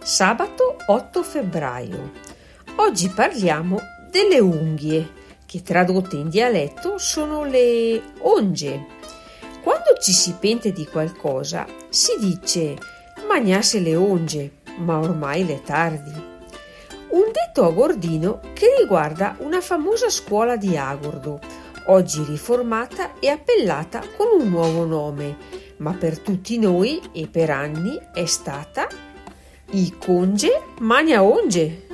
Sabato 8 febbraio. Oggi parliamo delle unghie, che tradotte in dialetto sono le onge. Quando ci si pente di qualcosa si dice «magnasse le onge», ma ormai è tardi. Un detto agordino che riguarda una famosa scuola di Agordo, oggi riformata e appellata con un nuovo nome, ma per tutti noi e per anni è stata I conge magna onge.